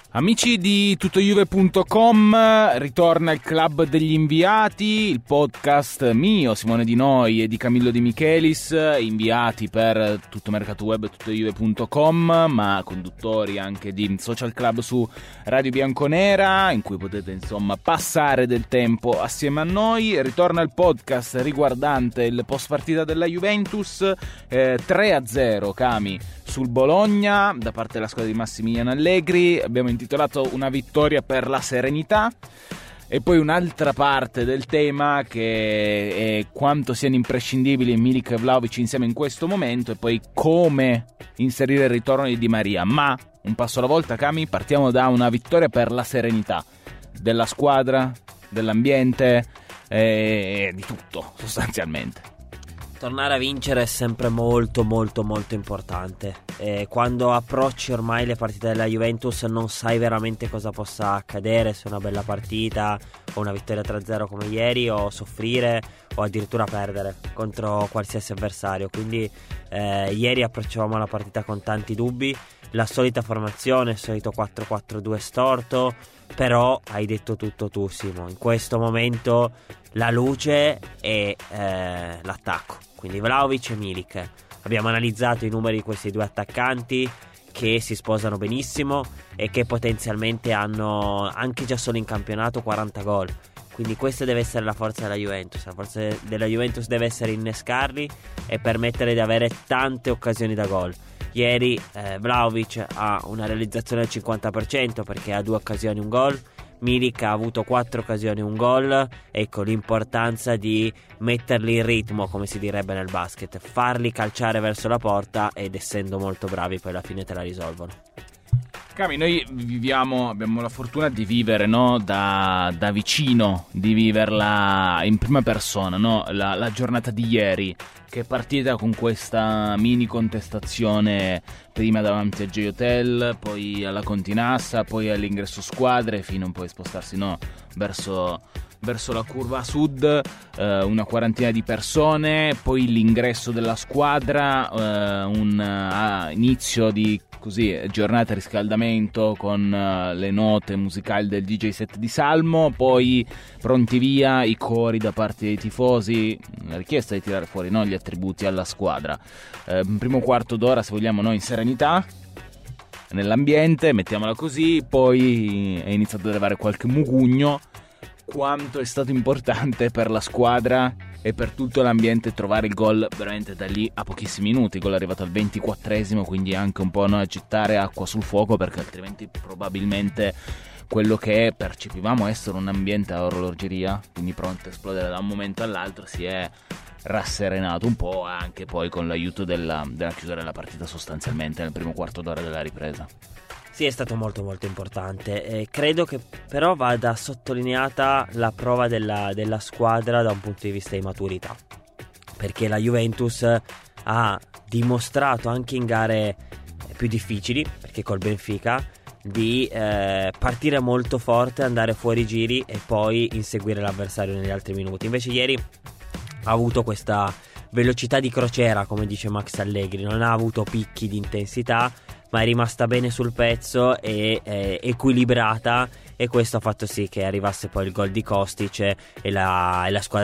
Amici di tuttojuve.com, ritorna il Club degli Inviati, il podcast mio, Simone Di Noi e di Camillo Di Michelis, inviati per tutto Mercato Web e tuttojuve.com, ma conduttori anche di Social Club su Radio Bianconera, in cui potete insomma passare del tempo assieme a noi. Ritorna il podcast riguardante il post partita della Juventus, 3-0 Cami sul Bologna da parte della squadra di Massimiliano Allegri. Abbiamo intitolato Una vittoria per la serenità, e poi un'altra parte del tema che è quanto siano imprescindibili Milik e Vlahovic insieme in questo momento, e poi come inserire il ritorno di Di Maria. Ma un passo alla volta, Cami, partiamo da una vittoria per la serenità della squadra, dell'ambiente e di tutto sostanzialmente. Tornare a vincere è sempre molto importante. Quando approcci ormai le partite della Juventus non sai veramente cosa possa accadere, se è una bella partita o una vittoria 3-0 come ieri, o soffrire o addirittura perdere contro qualsiasi avversario. Quindi ieri approcciavamo la partita con tanti dubbi, la solita formazione, il solito 4-4-2 storto, però hai detto tutto tu, Simo. In questo momento la luce è l'attacco, quindi Vlahovic e Milik. Abbiamo analizzato i numeri di questi due attaccanti che si sposano benissimo e che potenzialmente hanno anche già solo in campionato 40 gol. Quindi questa deve essere la forza della Juventus. La forza della Juventus deve essere innescarli e permettere di avere tante occasioni da gol. Ieri Vlahovic ha una realizzazione del 50% perché ha 2 occasioni, un gol. Milik ha avuto 4 occasioni, un gol. Ecco l'importanza di metterli in ritmo, come si direbbe nel basket, farli calciare verso la porta, ed essendo molto bravi poi alla fine te la risolvono. Cami, noi abbiamo la fortuna di vivere, no, da vicino, di viverla in prima persona, no? La giornata di ieri, che è partita con questa mini contestazione prima davanti a J-Hotel, poi alla Continassa, poi all'ingresso squadre, fino a poi spostarsi, no, verso la curva sud, una quarantina di persone, poi l'ingresso della squadra, un inizio di giornata riscaldamento con le note musicali del DJ set di Salmo, poi pronti via i cori da parte dei tifosi, la richiesta di tirare fuori, no, gli attributi alla squadra. Primo quarto d'ora, se vogliamo, noi in serenità nell'ambiente, mettiamola così, poi è iniziato ad arrivare qualche mugugno. Quanto è stato importante per la squadra e per tutto l'ambiente trovare il gol veramente da lì a pochissimi minuti. Il gol è arrivato al 24esimo, quindi anche un po' a gettare acqua sul fuoco, perché altrimenti probabilmente quello che percepivamo essere un ambiente a orologeria, quindi pronto a esplodere da un momento all'altro, si è rasserenato un po', anche poi con l'aiuto della chiusura della partita sostanzialmente nel primo quarto d'ora della ripresa. Sì, è stato molto importante. Credo che però vada sottolineata la prova della squadra da un punto di vista di maturità, perché la Juventus ha dimostrato anche in gare più difficili, perché col Benfica, di partire molto forte, andare fuori giri e poi inseguire l'avversario negli altri minuti. Invece ieri ha avuto questa velocità di crociera, come dice Max Allegri, non ha avuto picchi di intensità, ma è rimasta bene sul pezzo e equilibrata, e questo ha fatto sì che arrivasse poi il gol di Kostic e la squadra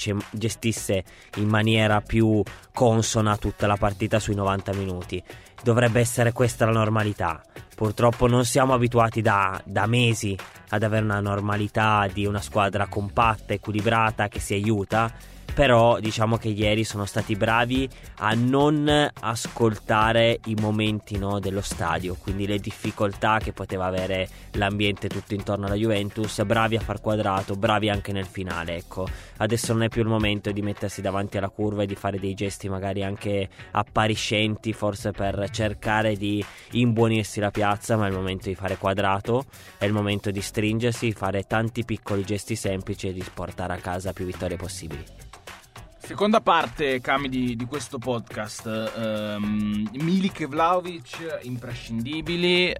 gestisse in maniera più consona tutta la partita sui 90 minuti. Dovrebbe essere questa la normalità. Purtroppo non siamo abituati da mesi ad avere una normalità di una squadra compatta, equilibrata, che si aiuta. Però diciamo che ieri sono stati bravi a non ascoltare i momenti, no, dello stadio, quindi le difficoltà che poteva avere l'ambiente tutto intorno alla Juventus. Bravi a far quadrato, bravi anche nel finale. Ecco, adesso non è più il momento di mettersi davanti alla curva e di fare dei gesti magari anche appariscenti, forse per cercare di imbuonirsi la piazza, ma è il momento di fare quadrato, è il momento di stringersi, fare tanti piccoli gesti semplici e di portare a casa più vittorie possibili. Seconda parte, Cami, di questo podcast. Milik e Vlahovic imprescindibili,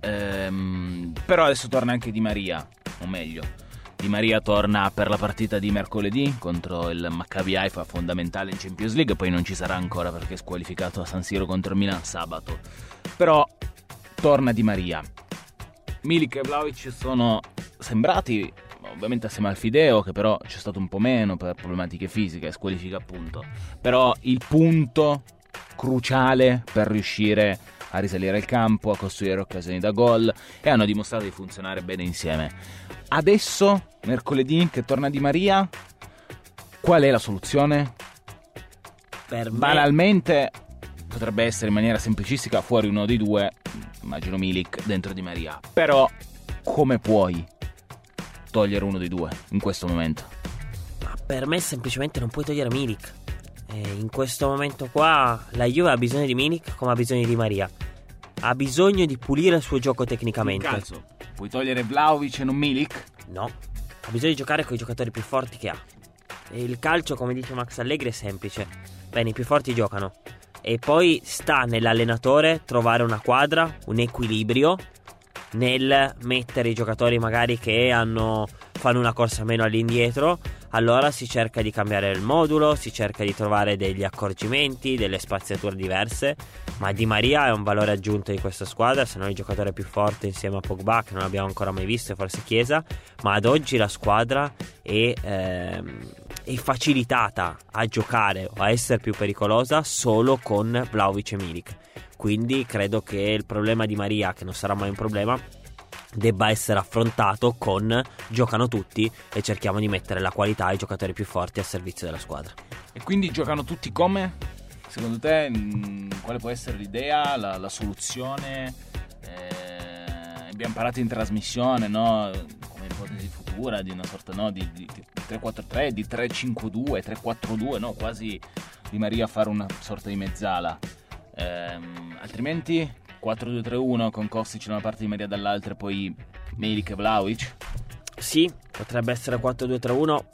però adesso torna anche Di Maria, o meglio, Di Maria torna per la partita di mercoledì contro il Maccabi Haifa, fondamentale in Champions League. Poi non ci sarà ancora perché è squalificato a San Siro contro il Milan sabato, però torna Di Maria. Milik e Vlahovic sono sembrati, ovviamente assieme al Fideo, che però c'è stato un po' meno per problematiche fisiche, squalifica appunto, però il punto cruciale per riuscire a risalire il campo, a costruire occasioni da gol, e hanno dimostrato di funzionare bene insieme. Adesso, mercoledì, che torna Di Maria, qual è la soluzione? Per me, Banalmente potrebbe essere in maniera semplicistica fuori uno dei due, immagino Milik, dentro Di Maria, però come puoi togliere uno dei due in questo momento? ma per me semplicemente non puoi togliere Milik. In questo momento qua la Juve ha bisogno di Milik come ha bisogno di Di Maria. Ha bisogno di pulire il suo gioco tecnicamente. In calcio puoi togliere Vlahovic e non Milik? No, ha bisogno di giocare con i giocatori più forti che ha. E il calcio, come dice Max Allegri, è semplice. Bene, i più forti giocano. E poi sta nell'allenatore trovare una quadra, un equilibrio nel mettere i giocatori magari che fanno una corsa meno all'indietro. Allora si cerca di cambiare il modulo, si cerca di trovare degli accorgimenti, delle spaziature diverse. Ma Di Maria è un valore aggiunto di questa squadra, se non il giocatore più forte insieme a Pogba, che non abbiamo ancora mai visto, e forse Chiesa. Ma ad oggi la squadra è facilitata a giocare o a essere più pericolosa solo con Vlahovic e Milik. Quindi credo che il problema di Maria, che non sarà mai un problema, debba essere affrontato con giocano tutti e cerchiamo di mettere la qualità ai giocatori più forti a servizio della squadra. E quindi giocano tutti come? Secondo te quale può essere l'idea, la soluzione? Abbiamo parlato in trasmissione, no? Come ipotesi futura di una sorta, no? di 3-4-3, di 3-5-2, 3-4-2, no? Quasi Di Maria fare una sorta di mezzala. Altrimenti 4-2-3-1 con Kostic da una parte, Di Maria dall'altra e poi Milik e Vlahovic? Sì, potrebbe essere 4-2-3-1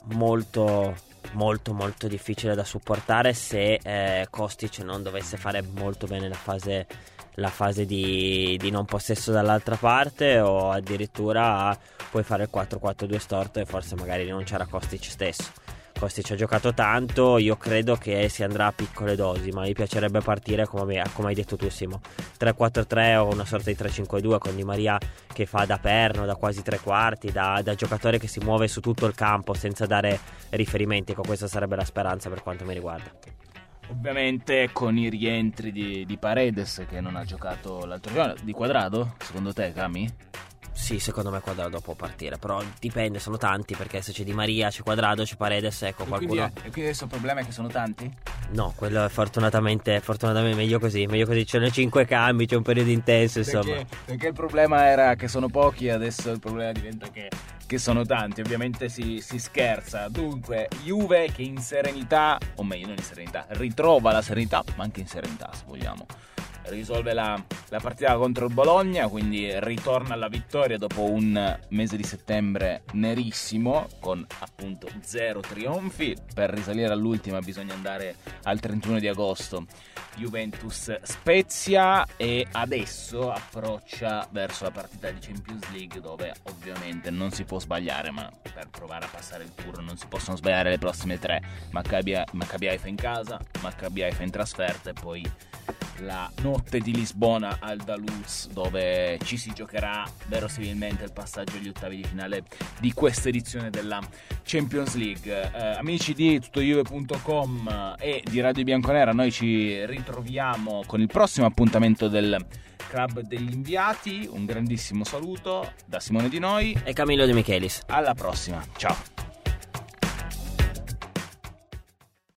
molto difficile da supportare se Kostic non dovesse fare molto bene la fase di non possesso dall'altra parte, o addirittura puoi fare il 4-4-2 storto e forse magari rinunciare a Kostic stesso. Kostic ha giocato tanto, io credo che si andrà a piccole dosi, ma mi piacerebbe partire come hai detto tu, Simo, 3-4-3 o una sorta di 3-5-2 con Di Maria che fa da perno, da quasi tre quarti, da giocatore che si muove su tutto il campo senza dare riferimenti. Ecco, questa sarebbe la speranza per quanto mi riguarda. Ovviamente con i rientri di Paredes, che non ha giocato l'altro giorno. Di Quadrado, secondo te, Cami? Sì, secondo me Quadrado può partire, però dipende, sono tanti, perché se c'è Di Maria, c'è Quadrado, c'è Paredes, ecco, qualcuno... E quindi adesso il problema è che sono tanti? No, quello è fortunatamente meglio così, c'è 5 cambi, c'è un periodo intenso, insomma. Perché il problema era che sono pochi, adesso il problema diventa che sono tanti. Ovviamente si scherza. Dunque, Juve che in serenità, o meglio non in serenità, ritrova la serenità, ma anche in serenità se vogliamo, risolve la partita contro il Bologna, quindi ritorna alla vittoria dopo un mese di settembre nerissimo, con appunto 0 trionfi. Per risalire all'ultima bisogna andare al 31 di agosto, Juventus Spezia, e adesso approccia verso la partita di Champions League, dove ovviamente non si può sbagliare, ma per provare a passare il turno non si possono sbagliare le prossime 3. Maccabi Haifa in casa, Maccabi Haifa in trasferta, e poi la notte di Lisbona al Daluz, dove ci si giocherà verosimilmente il passaggio agli ottavi di finale di questa edizione della Champions League. Amici di tuttojuve.com e di Radio Bianconera, noi ci ritroviamo con il prossimo appuntamento del Club degli Inviati. Un grandissimo saluto da Simone Di Noi E Camillo De Michelis. alla prossima, ciao.